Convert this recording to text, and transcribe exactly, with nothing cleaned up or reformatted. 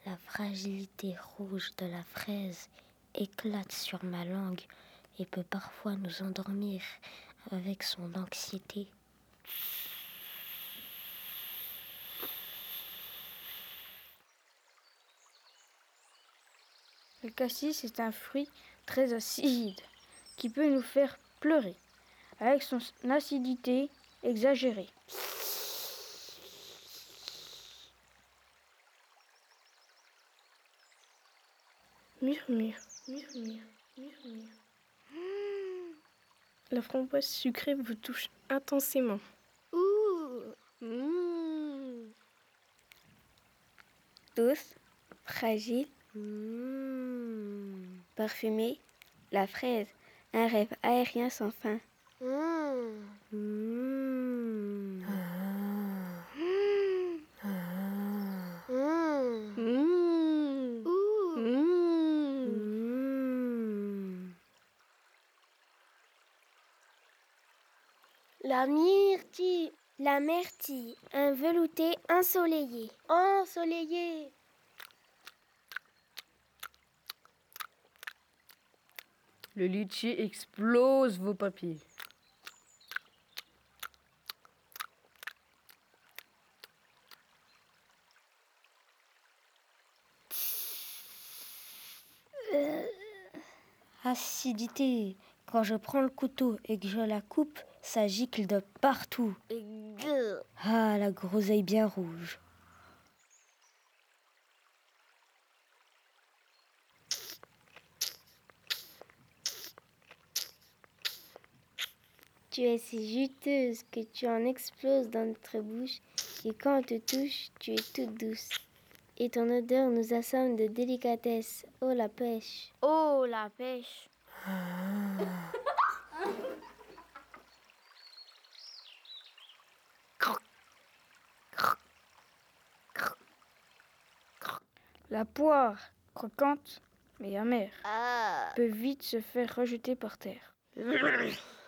La fragilité rouge de la fraise éclate sur ma langue et peut parfois nous endormir avec son anxiété. Le cassis est un fruit très acide qui peut nous faire pleurer avec son acidité exagérée. Murmure, murmure, murmure. Mmh. La framboise sucrée vous touche intensément. Ouh, mmh. Douce, fragile, mmh. Parfumée, la fraise, un rêve aérien sans fin. Mmh. Mmh. Ah. Mmh. Ah. Mmh. Mmh. Ouh. Mmh. Mmh. La myrtille, la myrtille, un velouté ensoleillé. Ensoleillé. Le litchi explose vos papiers. Euh, acidité. Quand je prends le couteau et que je la coupe, ça gicle de partout. Ah, la groseille bien rouge. Tu es si juteuse que tu en exploses dans notre bouche et quand on te touche, tu es toute douce. Et ton odeur nous assomme de délicatesse. Oh la pêche. Oh la pêche. La poire, croquante mais amère, Ah. peut vite se faire rejeter par terre.